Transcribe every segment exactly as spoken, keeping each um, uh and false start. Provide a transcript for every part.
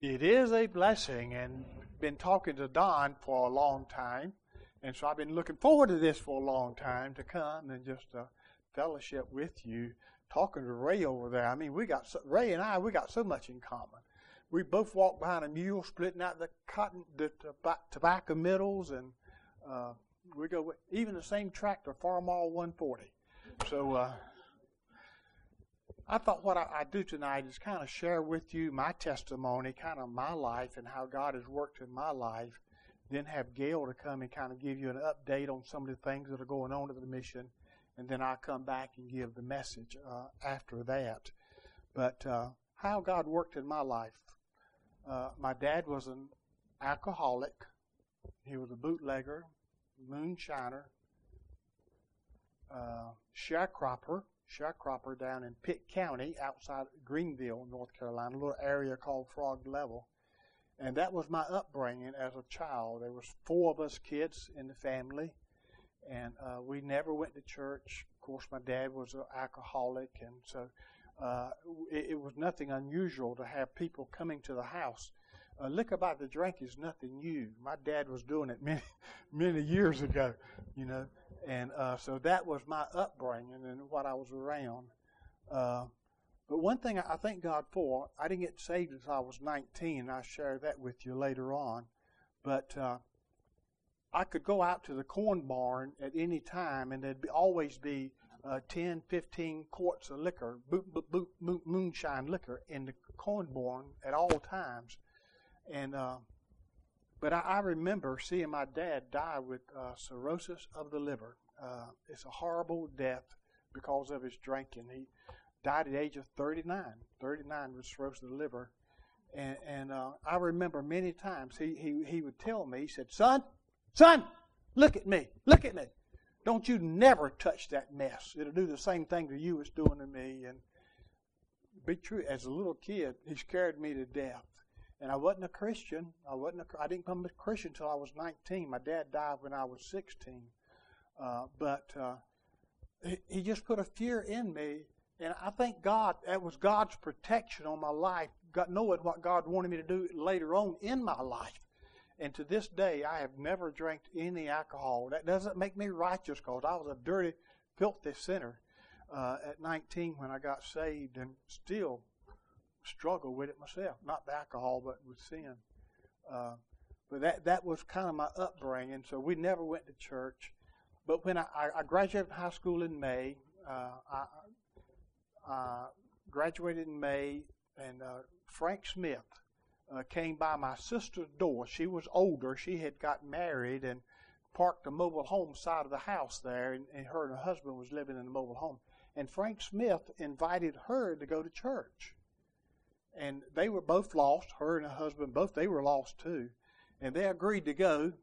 It is a blessing, and been talking to Don for a long time, and so I've been looking forward to this for a long time to come and just uh, fellowship with you. Talking to Ray over there, I mean, we got so, Ray and I, we got so much in common. We both walk behind a mule, splitting out the cotton, the tobacco middles, and uh, we go with, even the same tractor, Farmall one forty. So. Uh, I thought what I, I do tonight is kind of share with you my testimony, kind of my life and how God has worked in my life. Then have Gail to come and kind of give you an update on some of the things that are going on at the mission. And then I'll come back and give the message uh, after that. But uh, how God worked in my life. Uh, my dad was an alcoholic. He was a bootlegger, moonshiner, uh, sharecropper. sharecropper down in Pitt County outside Greenville, North Carolina, a little area called Frog Level. And that was my upbringing as a child. There was four of us kids in the family, and uh, we never went to church. Of course, my dad was an alcoholic, and so uh, it, it was nothing unusual to have people coming to the house. Uh, liquor by the drink is nothing new. My dad was doing it many, many years ago, you know. And uh, so that was my upbringing and what I was around. Uh, but one thing I thank God for, I didn't get saved until I was nineteen. I'll share that with you later on. But uh, I could go out to the corn barn at any time, and there'd be, always be uh, ten, fifteen quarts of liquor, boot, boot, boot, boot, moonshine liquor in the corn barn at all times. And uh, But I, I remember seeing my dad die with uh, cirrhosis of the liver. Uh, it's a horrible death because of his drinking. He died at the age of thirty-nine. thirty-nine with cirrhosis of the liver. And, and uh, I remember many times he, he, he would tell me, he said, son, son, look at me, look at me. Don't you never touch that mess. It'll do the same thing to you it's doing to me. And be true, as a little kid, he scared me to death. And I wasn't a Christian. I wasn't. A, I didn't become a Christian until I was nineteen. My dad died when I was sixteen. Uh, but uh, he, he just put a fear in me, and I thank God that was God's protection on my life. God, knowing what God wanted me to do later on in my life. And to this day, I have never drank any alcohol. That doesn't make me righteous, because I was a dirty, filthy sinner uh, at nineteen when I got saved, and still struggle with it myself, not the alcohol, but with sin. Uh, but that that was kind of my upbringing. So we never went to church. But when I, I graduated from high school in May, uh, I, I graduated in May, and uh, Frank Smith uh, came by my sister's door. She was older. She had got married and parked a mobile home side of the house there, and, and her and her husband was living in the mobile home. And Frank Smith invited her to go to church. And they were both lost, her and her husband, both, they were lost too. And they agreed to go.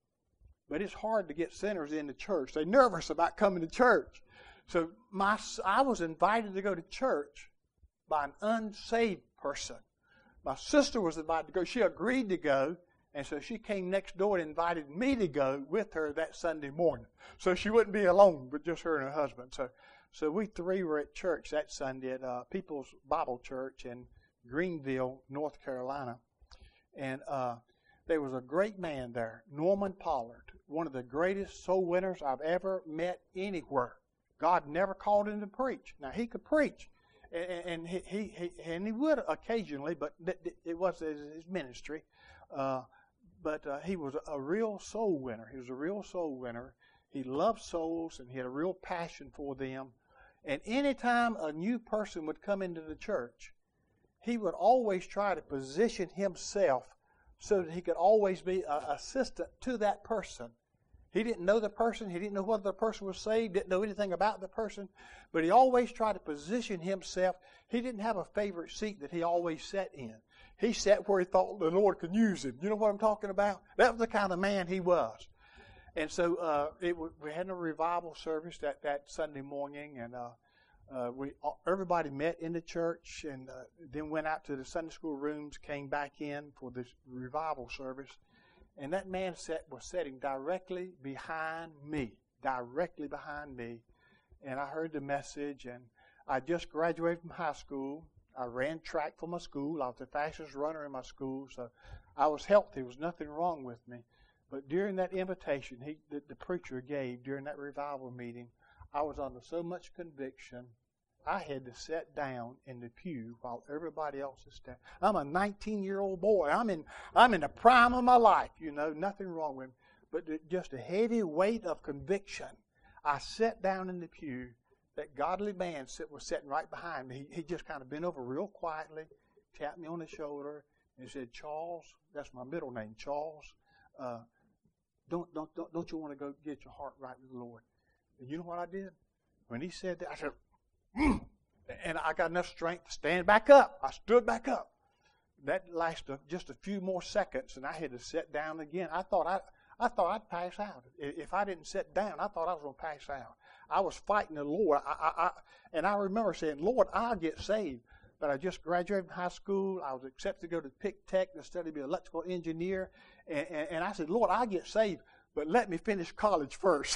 But it's hard to get sinners into church. They're nervous about coming to church. So my, I was invited to go to church by an unsaved person. My sister was invited to go. She agreed to go. And so she came next door and invited me to go with her that Sunday morning. So she wouldn't be alone, but just her and her husband. So, so we three were at church that Sunday at uh, People's Bible Church in Greenville, North Carolina. And uh, there was a great man there, Norman Pollard, one of the greatest soul winners I've ever met anywhere. God never called him to preach. Now, he could preach, and, and he, he, he and he would occasionally, but it was his ministry. Uh, but uh, he was a real soul winner. He was a real soul winner. He loved souls, and he had a real passion for them. And anytime a new person would come into the church, he would always try to position himself so that he could always be an assistant to that person. He didn't know the person. He didn't know whether the person was saved, didn't know anything about the person. But he always tried to position himself. He didn't have a favorite seat that he always sat in. He sat where he thought the Lord could use him. You know what I'm talking about? That was the kind of man he was. And so uh, it, we had a revival service that, that Sunday morning, and uh, Uh, we everybody met in the church, and uh, then went out to the Sunday school rooms, came back in for this revival service. And that man sat, was sitting directly behind me, directly behind me. And I heard the message, and I just graduated from high school. I ran track for my school. I was the fastest runner in my school, so I was healthy. There was nothing wrong with me. But during that invitation he, that the preacher gave during that revival meeting, I was under so much conviction, I had to sit down in the pew while everybody else is standing. I'm a nineteen-year-old boy. I'm in I'm in the prime of my life, you know, nothing wrong with me. But just a heavy weight of conviction. I sat down in the pew. That godly man sit, was sitting right behind me. He, he just kind of bent over real quietly, tapped me on the shoulder, and said, "Charles," that's my middle name, Charles, uh, don't, don't, don't, don't you want to go get your heart right with the Lord? And you know what I did? When he said that, I said, mm, and I got enough strength to stand back up. I stood back up. That lasted just a few more seconds, and I had to sit down again. I thought I, I thought I'd pass out. If I didn't sit down, I thought I was going to pass out. I was fighting the Lord. I, I, I, and I remember saying, "Lord, I'll get saved." But I just graduated from high school. I was accepted to go to Pick Tech to study to be an electrical engineer. And, and, and I said, "Lord, I'll get saved, but let me finish college first."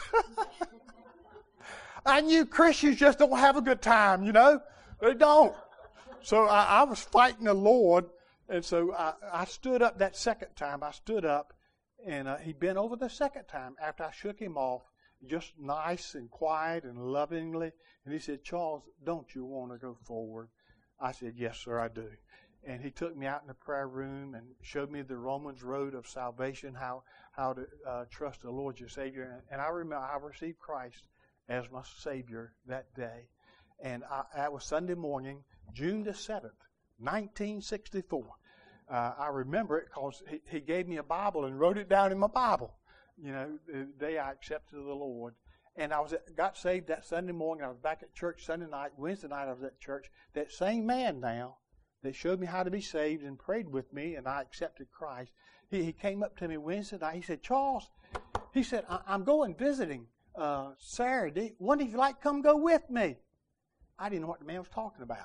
I knew Christians just don't have a good time, you know. They don't. So I, I was fighting the Lord. And so I, I stood up that second time. I stood up, and uh, he bent over the second time after I shook him off, just nice and quiet and lovingly. And he said, "Charles, don't you want to go forward?" I said, "Yes, sir, I do." And he took me out in the prayer room and showed me the Romans road of salvation, how how to uh, trust the Lord your Savior. And, and I remember I received Christ as my Savior that day. And I, that was Sunday morning, June the seventh, nineteen sixty-four. Uh, I remember it because he, he gave me a Bible and wrote it down in my Bible. You know, the day I accepted the Lord. And I was at, got saved that Sunday morning. I was back at church Sunday night. Wednesday night I was at church. That same man now that showed me how to be saved and prayed with me, and I accepted Christ, he, he came up to me Wednesday night. He said, "Charles," he said, I, I'm going visiting uh, Saturday. Wonder if you'd like to come go with me." I didn't know what the man was talking about.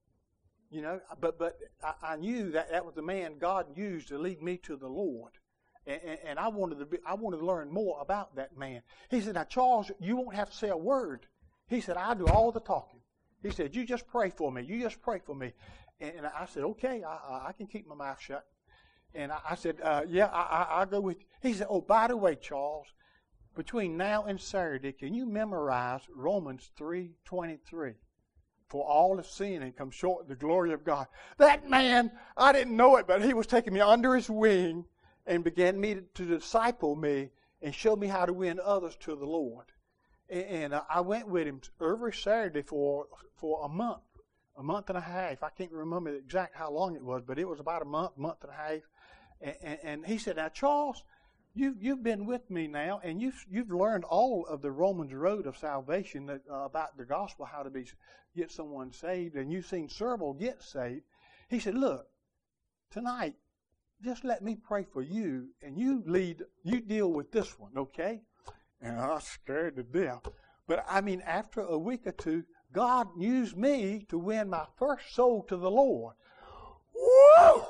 You know, but but I, I knew that that was the man God used to lead me to the Lord. And, and, and I wanted to be, I wanted to learn more about that man. He said, "Now, Charles, you won't have to say a word." He said, "I'll do all the talking." He said, "You just pray for me. You just pray for me." And, and I said, "Okay, I, I can keep my mouth shut." And I, I said, uh, "Yeah, I, I, I'll go with you." He said, "Oh, by the way, Charles, between now and Saturday, can you memorize Romans three twenty-three? For all have sinned and come short of the glory of God." That man, I didn't know it, but he was taking me under his wing and began me to, to disciple me and show me how to win others to the Lord. And, and uh, I went with him every Saturday for for a month, a month and a half. I can't remember exact how long it was, but it was about a month, month and a half. And, and, and he said, "Now, Charles, you, you've been with me now, and you've, you've learned all of the Romans road of salvation that, uh, about the gospel, how to be get someone saved, and you've seen several get saved." He said, "Look, tonight, just let me pray for you, and you lead, you deal with this one, okay?" And I was scared to death. But, I mean, after a week or two, God used me to win my first soul to the Lord. Woo!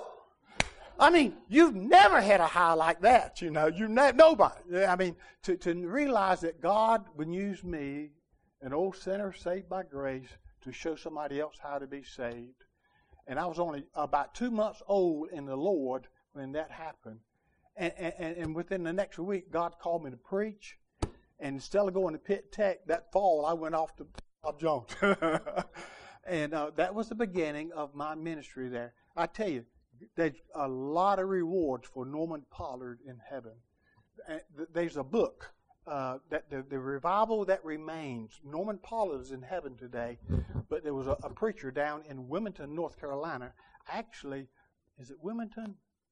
I mean, you've never had a high like that, you know. You ne- nobody. I mean, to, to realize that God would use me, an old sinner saved by grace, to show somebody else how to be saved. And I was only about two months old in the Lord when that happened. And, and, and within the next week, God called me to preach. And instead of going to Pitt Tech that fall, I went off to Bob Jones. And uh, that was the beginning of my ministry there. I tell you, there's a lot of rewards for Norman Pollard in heaven. There's a book, uh, that the, the revival that remains. Norman Pollard is in heaven today, but there was a, a preacher down in Wilmington, North Carolina. Actually, is it Wilmington?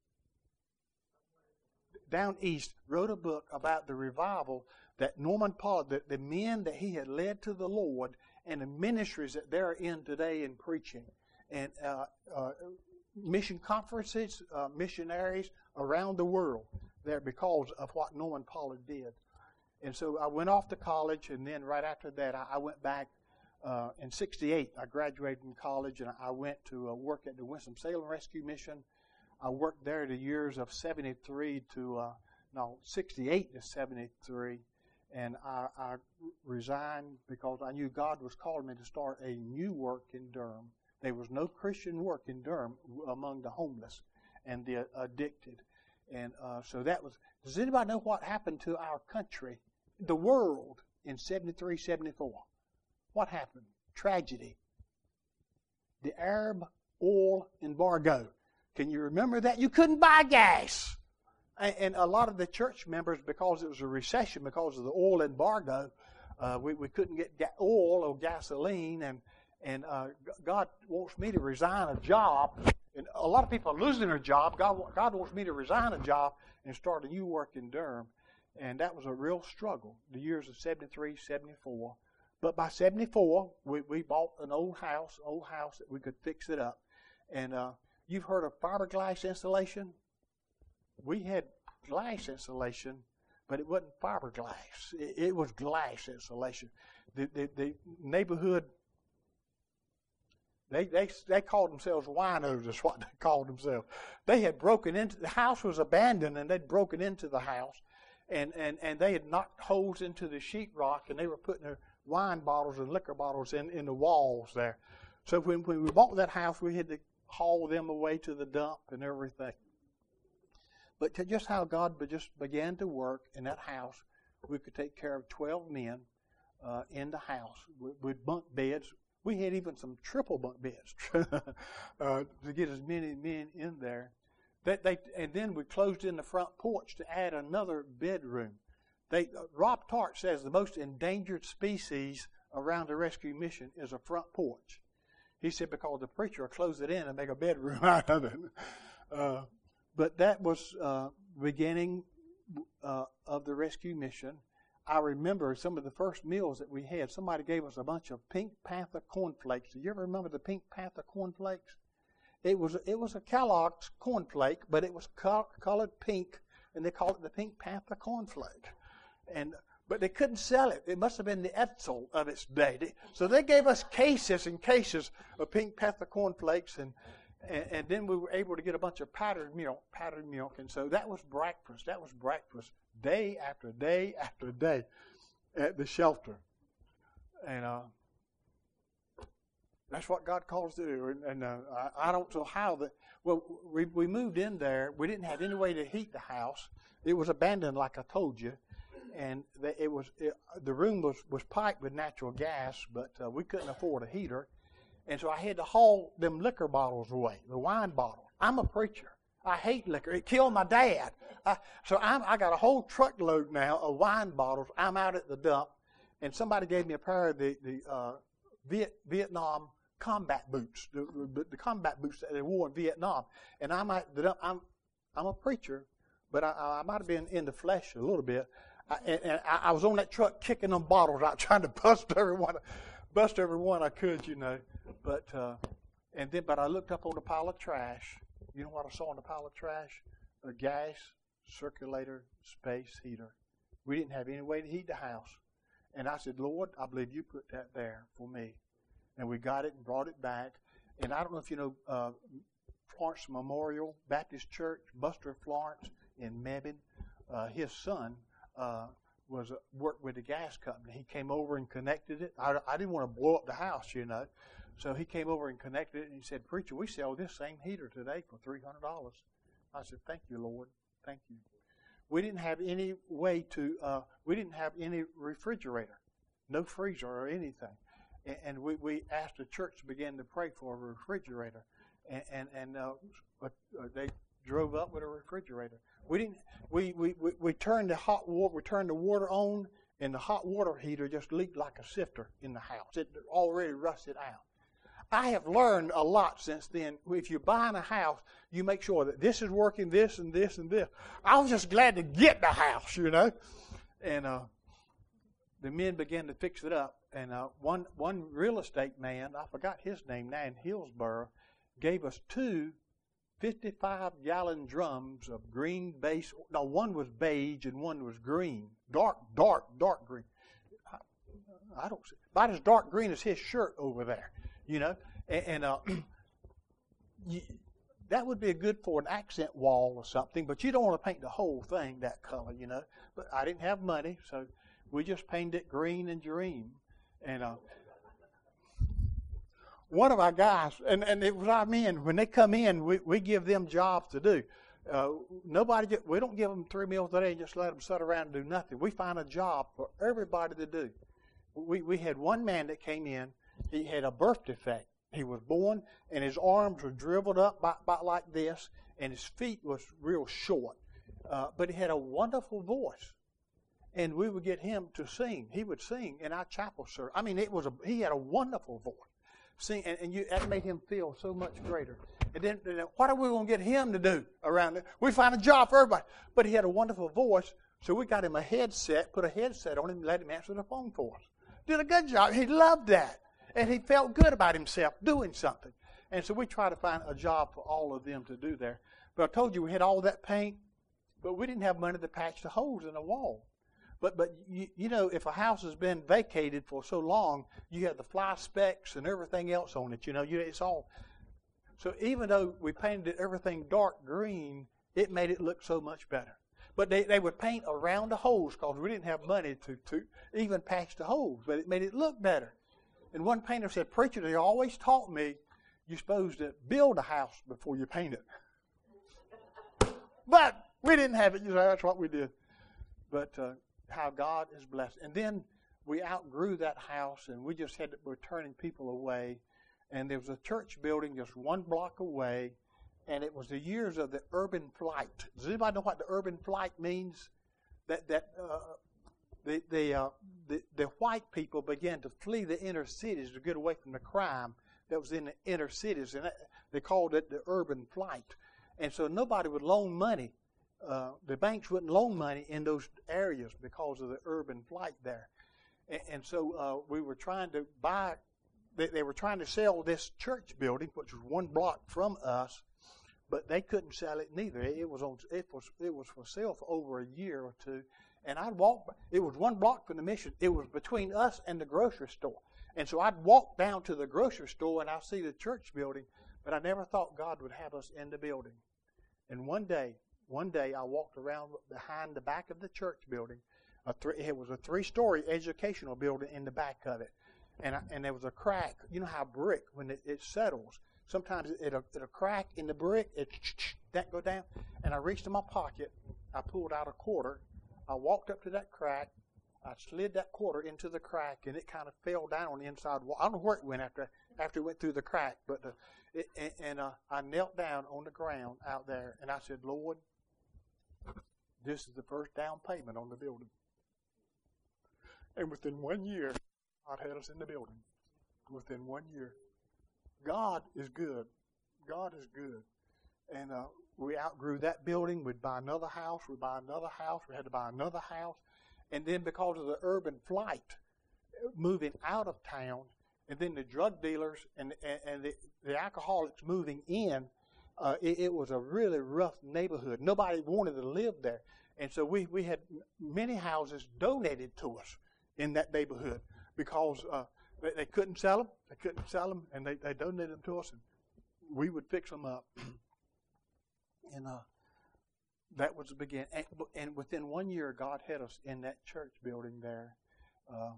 Down east, wrote a book about the revival that Norman Pollard, the, the men that he had led to the Lord, and the ministries that they're in today in preaching. And uh, uh, mission conferences, uh, missionaries around the world there because of what Norman Pollard did. And so I went off to college, and then right after that, I, I went back uh, in sixty-eight. I graduated from college, and I went to uh, work at the Winston-Salem Rescue Mission. I worked there the years of seventy-three to, uh, no, sixty-eight to seventy-three. And I, I resigned because I knew God was calling me to start a new work in Durham There was no Christian work in Durham among the homeless and the addicted. And uh, so that was, does anybody know what happened to our country, the world, in seventy-three, seventy-four? What happened? Tragedy. The Arab oil embargo. Can you remember that? You couldn't buy gas. And, and a lot of the church members, because it was a recession, because of the oil embargo, uh, we, we couldn't get ga- oil or gasoline. And, and uh, God wants me to resign a job. And a lot of people are losing their job. God, God wants me to resign a job and start a new work in Durham. And that was a real struggle, the years of seventy-three, seventy-four. But by seventy-four, we, we bought an old house, old house that we could fix it up. And uh, you've heard of fiberglass insulation? We had glass insulation, but it wasn't fiberglass. It, it was glass insulation. The, the, the neighborhood, they, they they called themselves winos, that's what they called themselves. They had broken into, the house was abandoned, and they'd broken into the house. And, and, and they had knocked holes into the sheetrock, and they were putting their wine bottles and liquor bottles in, in the walls there. So when, when we bought that house, we had to haul them away to the dump and everything. But to just how God just began to work in that house, we could take care of twelve men uh, in the house with, with bunk beds. We had even some triple bunk beds uh, to get as many men in there. That they, and then we closed in the front porch to add another bedroom. They, uh, Rob Tart says the most endangered species around the rescue mission is a front porch. He said because the preacher will close it in and make a bedroom out of it. Uh, but that was uh, beginning uh, of the rescue mission. I remember some of the first meals that we had. Somebody gave us a bunch of Pink Panther cornflakes. Do you ever remember the Pink Panther cornflakes? It was it was a Kellogg's cornflake, but it was co- colored pink, and they called it the Pink Panther cornflake. And but they couldn't sell it. It must have been the Edsel of its day. They, so they gave us cases and cases of Pink Panther cornflakes, and, and and then we were able to get a bunch of powdered milk, powdered milk, and so that was breakfast. That was breakfast day after day after day at the shelter, and. Uh, That's what God calls to do, and, and uh, I, I don't know how that. Well, we we moved in there. We didn't have any way to heat the house. It was abandoned, like I told you, and the, it was it, the room was, was piped with natural gas, but uh, we couldn't afford a heater, and so I had to haul them liquor bottles away, the wine bottles. I'm a preacher. I hate liquor. It killed my dad. I, so I'm, I got a whole truckload now of wine bottles. I'm out at the dump, and somebody gave me a pair of the the uh, Viet, Vietnam combat boots, the, the combat boots that they wore in Vietnam. And I'm at the dump. I'm I'm a preacher, but I, I might have been in the flesh a little bit. I, and and I, I was on that truck kicking them bottles out, trying to bust everyone, bust everyone I could, you know. But uh, and then, but I looked up on the pile of trash. You know what I saw on the pile of trash? A gas circulator space heater. We didn't have any way to heat the house. And I said, Lord, I believe you put that there for me. And we got it and brought it back. And I don't know if you know uh, Florence Memorial Baptist Church, Buster Florence in Mebane. Uh, his son uh, was uh, worked with the gas company. He came over and connected it. I, I didn't want to blow up the house, you know. So he came over and connected it, and he said, Preacher, we sell this same heater today for three hundred dollars. I said, thank you, Lord. Thank you. We didn't have any way to, uh, we didn't have any refrigerator, no freezer or anything. And, and we, we asked the church to begin to pray for a refrigerator. And, and, and uh, uh, they drove up with a refrigerator. We didn't, we, we, we, we turned the hot water, we turned the water on, and the hot water heater just leaked like a sifter in the house. It already rusted out. I have learned a lot since then. If you're buying a house, you make sure that this is working, this and this and this. I was just glad to get the house, you know. And uh, the men began to fix it up. And uh, one one real estate man, I forgot his name now, in Hillsboro, gave us two fifty-five gallon drums of green base. No, one was beige and one was green. Dark, dark, dark green. I, I don't see. About as dark green as his shirt over there. You know, and, and uh, you, that would be good for an accent wall or something, but you don't want to paint the whole thing that color, you know. But I didn't have money, so we just painted it green and dream. And uh, one of our guys, and, and it was our men, when they come in, we, we give them jobs to do. Uh, nobody, get, we don't give them three meals a day and just let them sit around and do nothing. We find a job for everybody to do. We, we had one man that came in, he had a birth defect. He was born, and his arms were dribbled up by, by like this, and his feet was real short. Uh, but he had a wonderful voice. And we would get him to sing. He would sing in our chapel service. I mean, it was a, he had a wonderful voice. Sing, and, and you, that made him feel so much greater. And then, then what are we going to get him to do around it? We find a job for everybody. But he had a wonderful voice, so we got him a headset, put a headset on him, and let him answer the phone for us. Did a good job. He loved that. And he felt good about himself doing something. And so we try to find a job for all of them to do there. But I told you we had all that paint, but we didn't have money to patch the holes in the wall. But, but you, you know, if a house has been vacated for so long, you have the fly specks and everything else on it. You know, you, it's all. So even though we painted everything dark green, it made it look so much better. But they, they would paint around the holes because we didn't have money to, to even patch the holes. But it made it look better. And one painter said, "Preacher, they always taught me you're supposed to build a house before you paint it." But we didn't have it. You know, that's what we did. But uh, how God is blessed. And then we outgrew that house, and we just had to, we're turning people away. And there was a church building just one block away, and it was the years of the urban flight. Does anybody know what the urban flight means? That that uh, the the, uh, the the white people began to flee the inner cities to get away from the crime that was in the inner cities, and that, they called it the urban flight. And so nobody would loan money. Uh, the banks wouldn't loan money in those areas because of the urban flight there. And, and so uh, we were trying to buy, they, they were trying to sell this church building, which was one block from us, but they couldn't sell it neither. It was on, it was it was for sale for over a year or two. And I'd walk, it was one block from the mission. It was between us and the grocery store. And so I'd walk down to the grocery store and I'd see the church building, but I never thought God would have us in the building. And one day, One day I walked around behind the back of the church building. A three, it was a three-story educational building in the back of it. And I, and there was a crack. You know how brick, when it, it settles, sometimes it, it'll, it'll crack in the brick, it that go down. And I reached in my pocket. I pulled out a quarter. I walked up to that crack. I slid that quarter into the crack, and it kind of fell down on the inside wall. I don't know where it went after after it went through the crack, but the, it, and, and uh, I knelt down on the ground out there, and I said, "Lord, this is the first down payment on the building." And within one year, God had us in the building. Within one year. God is good. God is good. And uh, we outgrew that building. We'd buy another house. We'd buy another house. We had to buy another house. And then because of the urban flight, moving out of town, and then the drug dealers and, and, and the, the alcoholics moving in, Uh, it, it was a really rough neighborhood. Nobody wanted to live there. And so we, we had many houses donated to us in that neighborhood because uh, they, they couldn't sell them. They couldn't sell them, and they, they donated them to us, and we would fix them up. and uh, that was the beginning. And, and within one year, God had us in that church building there. Uh,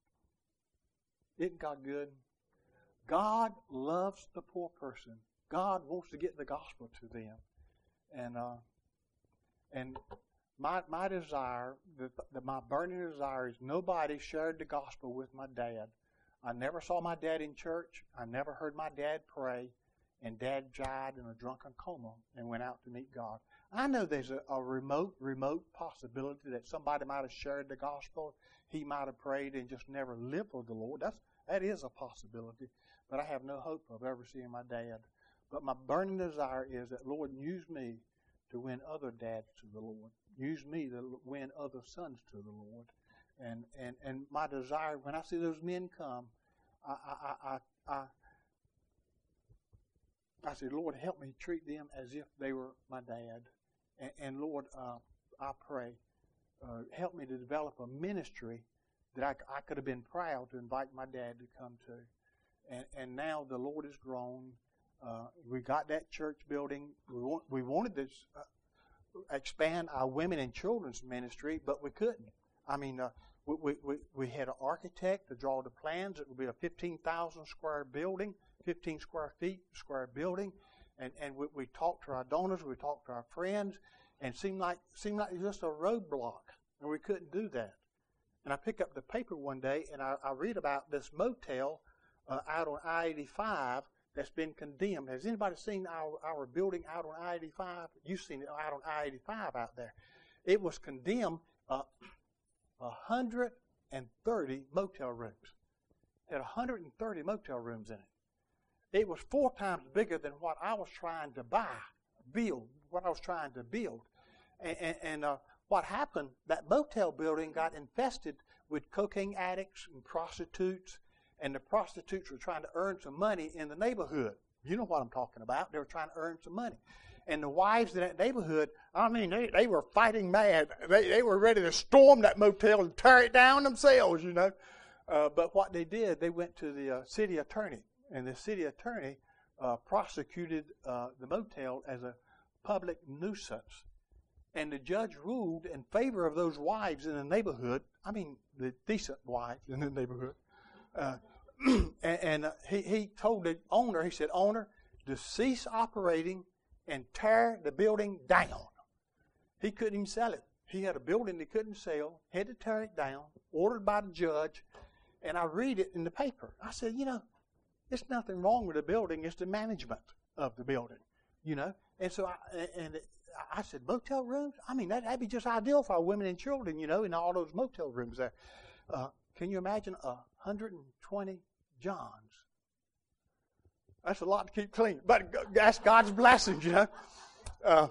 isn't God good? God loves the poor person. God wants to get the gospel to them. And uh, and my my desire, the, the, my burning desire is nobody shared the gospel with my dad. I never saw my dad in church. I never heard my dad pray. And Dad died in a drunken coma and went out to meet God. I know there's a, a remote, remote possibility that somebody might have shared the gospel. He might have prayed and just never lived for the Lord. That's that is a possibility. But I have no hope of ever seeing my dad. But my burning desire is that, Lord, use me to win other dads to the Lord. Use me to win other sons to the Lord. And and, and my desire, when I see those men come, I I I I, I say, Lord, help me treat them as if they were my dad. And, and Lord, uh, I pray, uh, help me to develop a ministry that I, I could have been proud to invite my dad to come to. And and now the Lord has grown. Uh, we got that church building. We, want, we wanted to uh, expand our women and children's ministry, but we couldn't. I mean, uh, we, we, we had an architect to draw the plans. It would be a fifteen thousand square building, fifteen square feet, square building. And, and we, we talked to our donors, we talked to our friends, and it seemed like, seemed like it was just a roadblock, and we couldn't do that. And I pick up the paper one day, and I, I read about this motel uh, out on I eighty-five that's been condemned. Has anybody seen our, our building out on I eighty-five? You've seen it out on I eighty-five out there. It was condemned uh, one hundred thirty motel rooms. It had one hundred thirty motel rooms in it. It was four times bigger than what I was trying to buy, build, what I was trying to build. And, and, and uh, what happened, that motel building got infested with cocaine addicts and prostitutes, and the prostitutes were trying to earn some money in the neighborhood. You know what I'm talking about. They were trying to earn some money. And the wives in that neighborhood, I mean, they, they were fighting mad. They, they were ready to storm that motel and tear it down themselves, you know. Uh, but what they did, they went to the uh, city attorney. And the city attorney uh, prosecuted uh, the motel as a public nuisance. And the judge ruled in favor of those wives in the neighborhood, I mean the decent wives in the neighborhood. Uh, and and uh, he, he told the owner, he said, owner, to cease operating and tear the building down. He couldn't even sell it. He had a building he couldn't sell, had to tear it down, ordered by the judge. And I read it in the paper. I said, you know, there's nothing wrong with the building. It's the management of the building, you know. And so I, and I said, motel rooms? I mean, that, that'd be just ideal for our women and children, you know, in all those motel rooms there. Uh, can you imagine one hundred twenty Johns? That's a lot to keep clean. But that's God's blessings, you know. Uh,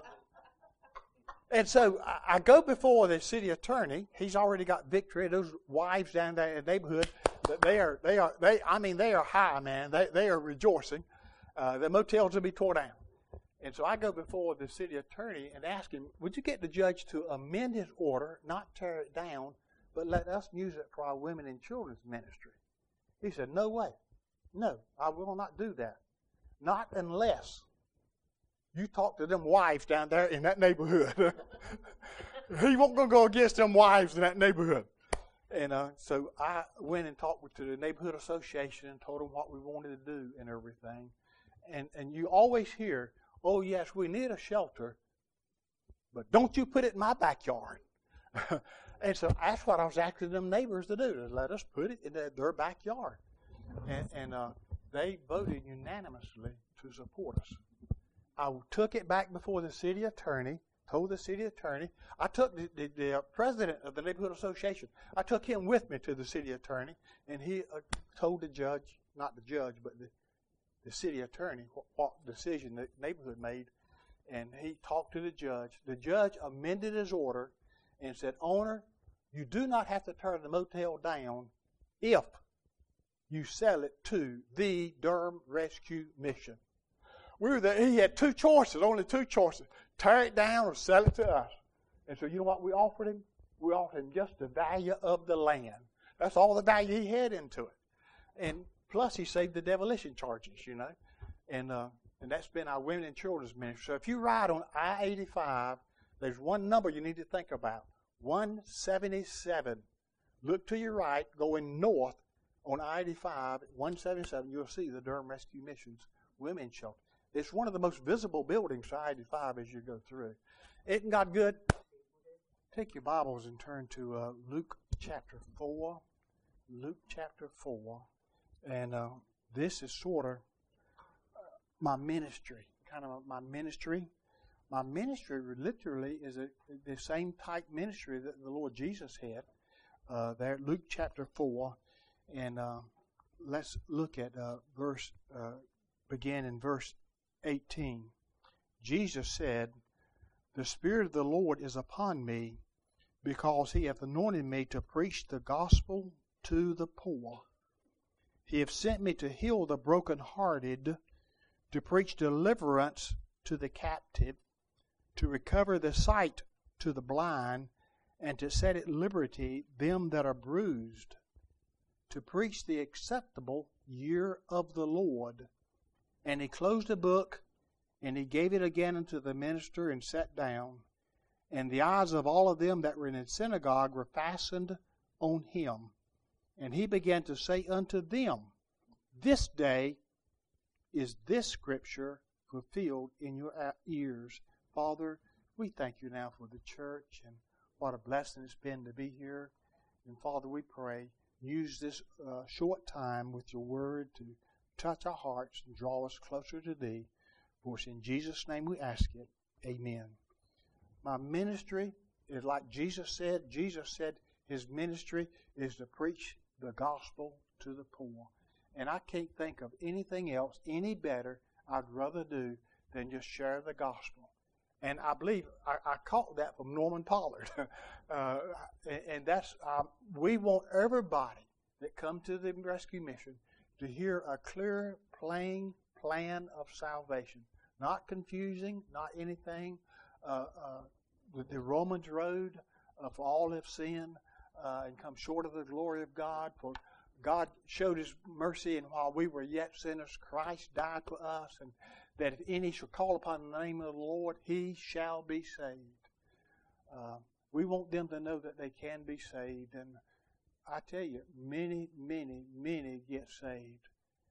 and so I, I go before the city attorney. He's already got victory. Those wives down there in the neighborhood, They are, they are, they. I mean, they are high, man. They, they are rejoicing. Uh, the motels will be torn down, and so I go before the city attorney and ask him, "Would you get the judge to amend his order, not tear it down, but let us use it for our women and children's ministry?" He said, "No way, no, I will not do that, not unless you talk to them wives down there in that neighborhood." He won't gonna go against them wives in that neighborhood. And uh, so I went and talked with, to the neighborhood association and told them what we wanted to do and everything. And and you always hear, oh, yes, we need a shelter, but don't you put it in my backyard. And so that's what I was asking them neighbors to do, to let us put it in their, their backyard. And, and uh, they voted unanimously to support us. I took it back before the city attorney. Told the city attorney. I took the, the, the uh, president of the neighborhood association. I took him with me to the city attorney, and he uh, told the judge, not the judge, but the, the city attorney, what, what decision the neighborhood made. And he talked to the judge. The judge amended his order and said, owner, you do not have to tear the motel down if you sell it to the Durham Rescue Mission. We were there. He had two choices, only two choices. Tear it down or sell it to us. And so you know what we offered him? We offered him just the value of the land. That's all the value he had into it. And plus he saved the demolition charges, you know. And uh, and that's been our women and children's ministry. So if you ride on I eighty-five, there's one number you need to think about. one seventy-seven. Look to your right, going north on I eighty-five, one seventy-seven, you'll see the Durham Rescue Mission's women's shelter. It's one of the most visible buildings to I eighty-five as you go through. Isn't God good? Take your Bibles and turn to uh, Luke chapter four. Luke chapter four. And uh, this is sort of my ministry, kind of my ministry. My ministry literally is a, the same type ministry that the Lord Jesus had uh, there, Luke chapter four. And uh, let's look at uh, verse, uh, begin in verse eighteen. Jesus said, the Spirit of the Lord is upon me, because He hath anointed me to preach the gospel to the poor. He hath sent me to heal the brokenhearted, to preach deliverance to the captive, to recover the sight to the blind, and to set at liberty them that are bruised, to preach the acceptable year of the Lord. And he closed the book, and he gave it again unto the minister, and sat down. And the eyes of all of them that were in the synagogue were fastened on him. And he began to say unto them, this day is this scripture fulfilled in your ears. Father, we thank you now for the church and what a blessing it's been to be here. And Father, we pray, use this uh, short time with your word to touch our hearts and draw us closer to thee. For it's in Jesus' name we ask it. Amen. My ministry is like Jesus said. Jesus said his ministry is to preach the gospel to the poor. And I can't think of anything else any better I'd rather do than just share the gospel. And I believe I, I caught that from Norman Pollard. uh, and, and that's, um, we want everybody that come to the rescue mission to hear a clear, plain plan of salvation. Not confusing, not anything. Uh, uh, the, the Romans road, uh, for all have sinned uh, and come short of the glory of God. For God showed his mercy, and while we were yet sinners, Christ died for us, and that if any shall call upon the name of the Lord, he shall be saved. Uh, we want them to know that they can be saved, and I tell you, many, many, many get saved.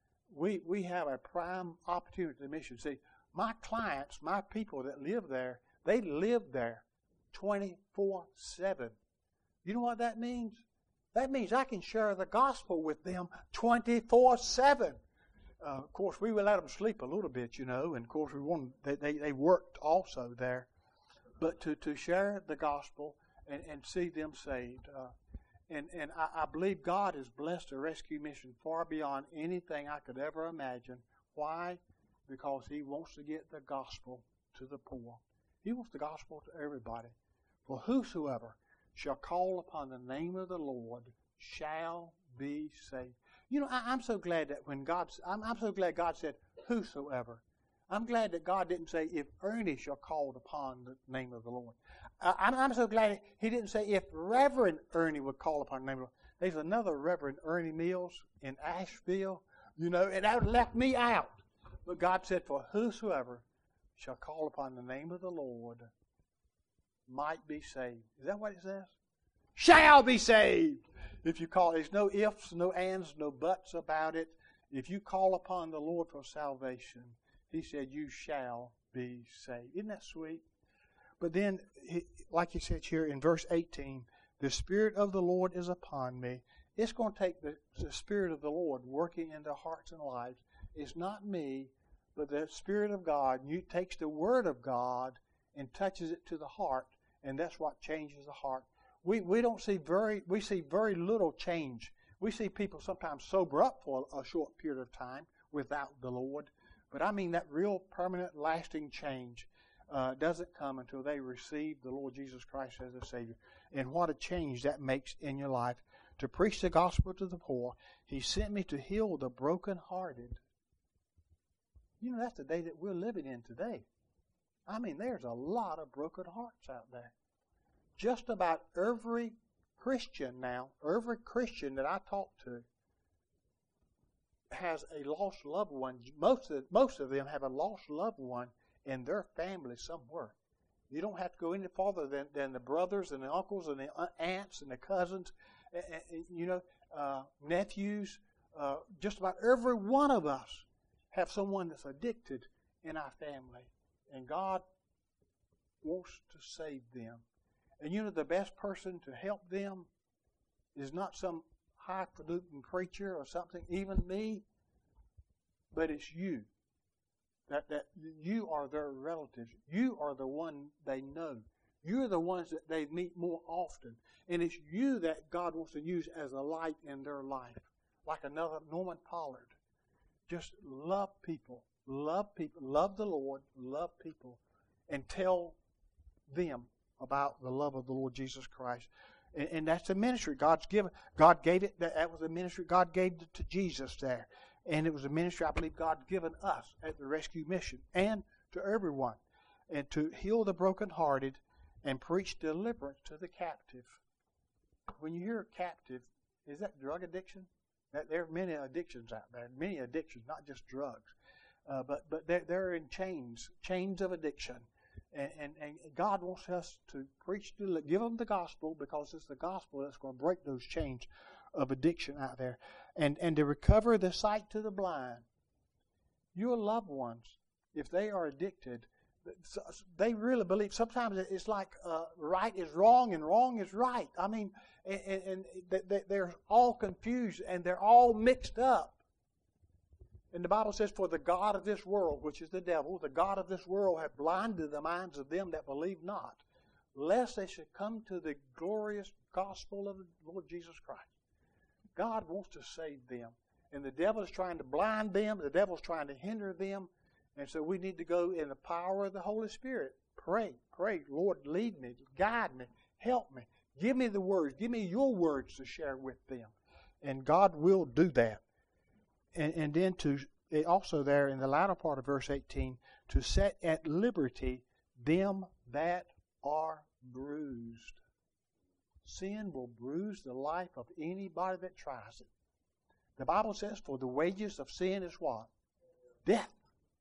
We we have a prime opportunity to mission. See, my clients, my people that live there, they live there twenty-four seven. You know what that means? That means I can share the gospel with them twenty-four seven. Uh, of course, we will let them sleep a little bit, you know, and of course we want they they, they worked also there, but to, to share the gospel and, and see them saved. Uh, and and I, I believe God has blessed the rescue mission far beyond anything I could ever imagine. Why? Because he wants to get the gospel to the poor. He wants the gospel to everybody. For whosoever shall call upon the name of the Lord shall be saved. You know, I, I'm so glad that when God, I'm, I'm so glad God said whosoever. I'm glad that God didn't say if Ernie shall call upon the name of the Lord. Uh, I'm, I'm so glad he didn't say if Reverend Ernie would call upon the name of the Lord. There's another Reverend Ernie Mills in Asheville, you know, and that left me out. But God said, for whosoever shall call upon the name of the Lord might be saved. Is that what it says? Shall be saved. If you call, there's no ifs, no ands, no buts about it. If you call upon the Lord for salvation, he said, you shall be saved. Isn't that sweet? But then, he, like he said here in verse eighteen, the Spirit of the Lord is upon me. It's going to take the, the Spirit of the Lord working in their hearts and lives. It's not me, but the Spirit of God you, takes the Word of God and touches it to the heart, and that's what changes the heart. We we don't see very we see very little change. We see people sometimes sober up for a short period of time without the Lord, but I mean that real permanent, lasting change uh, doesn't come until they receive the Lord Jesus Christ as a Savior. And what a change that makes in your life. To preach the gospel to the poor, he sent me to heal the brokenhearted. You know, that's the day that we're living in today. I mean, there's a lot of broken hearts out there. Just about every Christian now, every Christian that I talk to has a lost loved one. Most of, most of them have a lost loved one in their family somewhere. You don't have to go any farther than, than the brothers and the uncles and the aunts and the cousins, and, and, you know, uh, nephews. Uh, just about every one of us have someone that's addicted in our family. And God wants to save them. And you know, the best person to help them is not some highfalutin preacher or something, even me, but it's you. That that you are their relatives. You are the one they know. You're the ones that they meet more often. And it's you that God wants to use as a light in their life. Like another Norman Pollard. Just love people. Love people. Love the Lord. Love people. And tell them about the love of the Lord Jesus Christ. And, and that's the ministry God's given. God gave it. That, that was the ministry God gave to Jesus there. And it was a ministry I believe God's given us at the rescue mission and to everyone. And to heal the brokenhearted and preach deliverance to the captive. When you hear captive, is that drug addiction? That there are many addictions out there. Many addictions, not just drugs. Uh, but but they're, they're in chains, chains of addiction. And, and, and God wants us to preach, to give them the gospel, because it's the gospel that's going to break those chains of addiction out there. And and to recover the sight to the blind. your loved ones, if they are addicted, they really believe. Sometimes it's like uh, right is wrong and wrong is right. I mean, and, and they're all confused and they're all mixed up. And the Bible says, for the God of this world, which is the devil, the God of this world hath blinded the minds of them that believe not, lest they should come to the glorious gospel of the Lord Jesus Christ. God wants to save them. And the devil is trying to blind them. The devil is trying to hinder them. And so we need to go in the power of the Holy Spirit. Pray, pray. Lord, lead me, guide me, help me. Give me the words. Give me your words to share with them. And God will do that. And, and then to also there in the latter part of verse eighteen, to set at liberty them that are bruised. Sin will bruise the life of anybody that tries it. The Bible says, for the wages of sin is what? Death.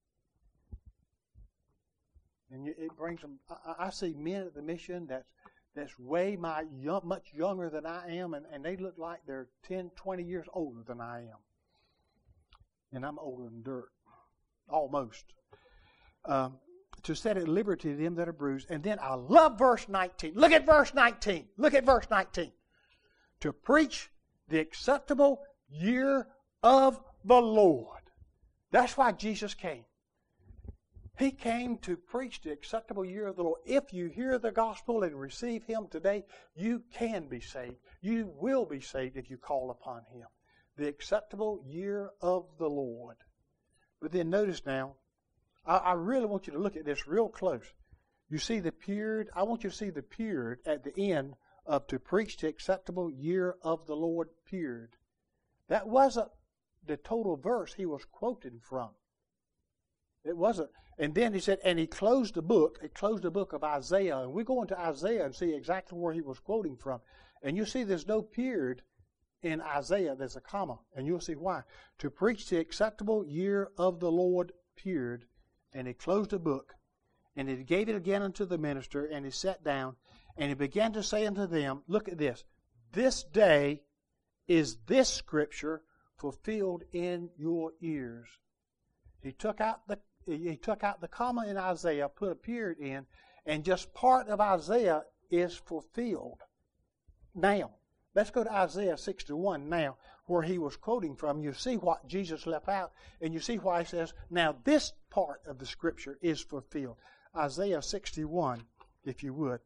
And it brings them. I, I see men at the mission that's that's way my young, much younger than I am, and, and they look like they're ten, twenty years older than I am. And I'm older than dirt, almost. Um, to set at liberty them that are bruised. And then I love verse nineteen. Look at verse nineteen. Look at verse nineteen. To preach the acceptable year of the Lord. That's why Jesus came. He came to preach the acceptable year of the Lord. If you hear the gospel and receive Him today, you can be saved. You will be saved if you call upon Him. The acceptable year of the Lord. But then notice now, I, I really want you to look at this real close. You see the period, I want you to see the period at the end of to preach the acceptable year of the Lord period. That wasn't the total verse he was quoting from. It wasn't. And then he said, and he closed the book, he closed the book of Isaiah. And we go into Isaiah and see exactly where he was quoting from. And you see there's no period in Isaiah, there's a comma, and you'll see why. To preach the acceptable year of the Lord, period. And he closed the book, and he gave it again unto the minister, and he sat down, and he began to say unto them, look at this, this day is this scripture fulfilled in your ears. He took out the he took out the comma in Isaiah, put a period in, and just part of Isaiah is fulfilled. Now, let's go to Isaiah sixty-one now, where he was quoting from. You see what Jesus left out, and you see why he says, now this part of the scripture is fulfilled. Isaiah sixty-one, if you would.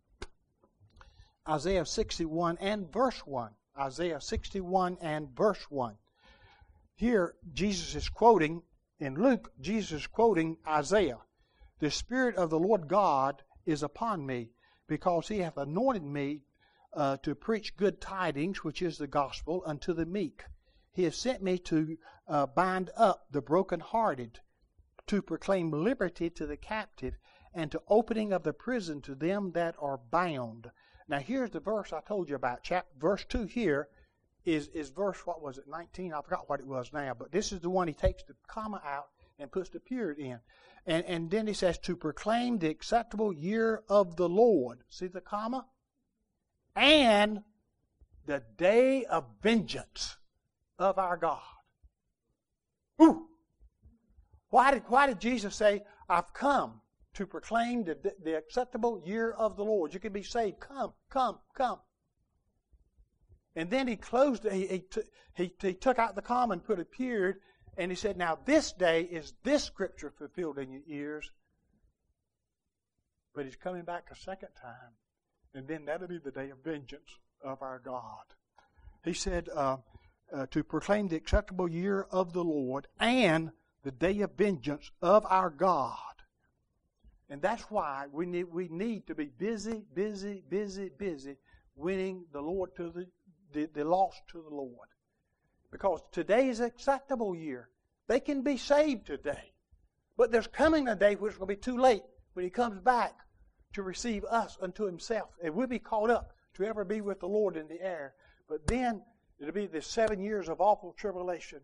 Isaiah sixty-one and verse one. Isaiah sixty-one and verse one. Here, Jesus is quoting, in Luke, Jesus is quoting Isaiah. The Spirit of the Lord God is upon me, because He hath anointed me Uh, to preach good tidings, which is the gospel, unto the meek. He has sent me to uh, bind up the brokenhearted, to proclaim liberty to the captive, and to opening of the prison to them that are bound. Now here's the verse I told you about. Chapter, verse two here is, is verse, what was it, nineteen? I forgot what it was now, but this is the one he takes the comma out and puts the period in. And, and then he says, to proclaim the acceptable year of the Lord. See the comma? And the day of vengeance of our God. Ooh. Why did, why did Jesus say, I've come to proclaim the, the acceptable year of the Lord? You can be saved. Come, come, come. And then he closed it. He, he, t- he, he took out the comma and put a period. And he said, now this day is this scripture fulfilled in your ears. But He's coming back a second time. And then that'll be the day of vengeance of our God. He said uh, uh, to proclaim the acceptable year of the Lord and the day of vengeance of our God. And that's why we need we need to be busy, busy, busy, busy winning the Lord to the, the, the lost to the Lord. Because today is an acceptable year. They can be saved today. But there's coming a day which will be too late when He comes back to receive us unto Himself. And we'll be caught up to ever be with the Lord in the air. But then it'll be the seven years of awful tribulation.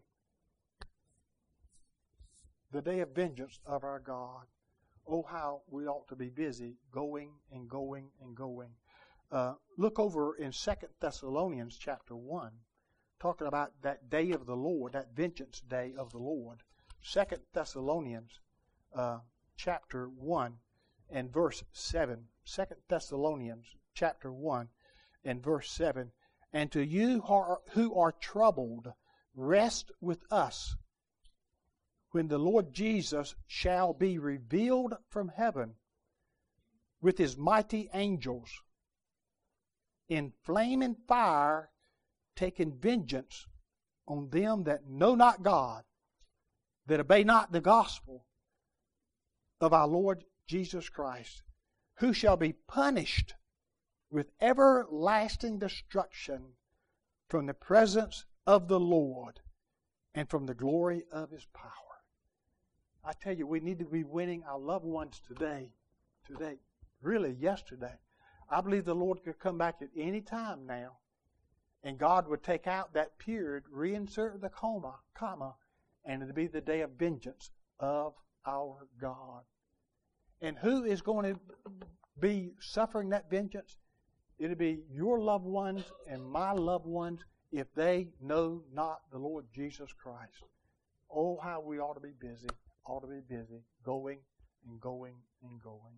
The day of vengeance of our God. Oh, how we ought to be busy going and going and going. Uh, look over in Second Thessalonians chapter one, talking about that day of the Lord, that vengeance day of the Lord. Second Thessalonians uh, chapter one and verse seven. Second Thessalonians chapter one and verse seven. And to you who are, who are troubled, rest with us when the Lord Jesus shall be revealed from heaven with his mighty angels in flaming fire, taking vengeance on them that know not God, that obey not the gospel of our Lord Jesus Christ, who shall be punished with everlasting destruction from the presence of the Lord and from the glory of his power. I tell you, we need to be winning our loved ones today. Today. Really, yesterday. I believe the Lord could come back at any time now, and God would take out that period, reinsert the comma, comma, and it'll be the day of vengeance of our God. And who is going to be suffering that vengeance? It'll be your loved ones and my loved ones if they know not the Lord Jesus Christ. Oh, how we ought to be busy, ought to be busy, going and going and going.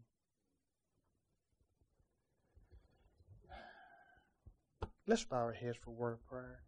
Let's bow our heads for a word of prayer.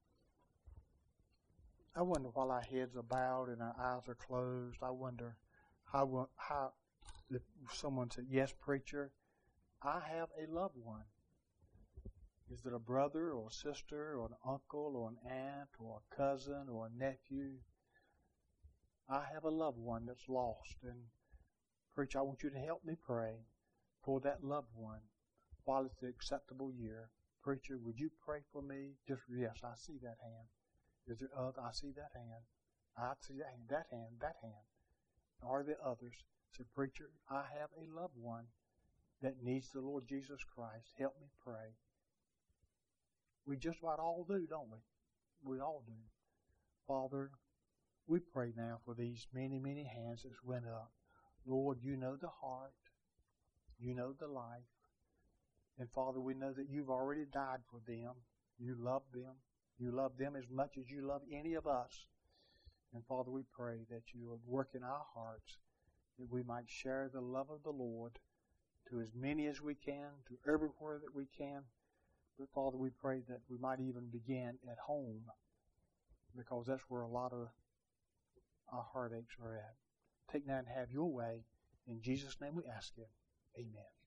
I wonder, while our heads are bowed and our eyes are closed, I wonder how, how if someone said, yes, preacher, I have a loved one. Is it a brother or a sister or an uncle or an aunt or a cousin or a nephew? I have a loved one that's lost. And, preacher, I want you to help me pray for that loved one while it's the acceptable year. Preacher, would you pray for me? Just, yes, I see that hand. Is there other? I see that hand. I see that hand, that hand, that hand. Are there others? Say, preacher, I have a loved one that needs the Lord Jesus Christ. Help me pray. We just about all do, don't we? We all do. Father, we pray now for these many, many hands that went up. Lord, you know the heart. You know the life. And Father, we know that you've already died for them. You love them. You love them as much as you love any of us. And Father, we pray that you would work in our hearts, that we might share the love of the Lord to as many as we can, to everywhere that we can. But Father, we pray that we might even begin at home, because that's where a lot of our heartaches are at. Take now and have your way. In Jesus' name we ask it. Amen.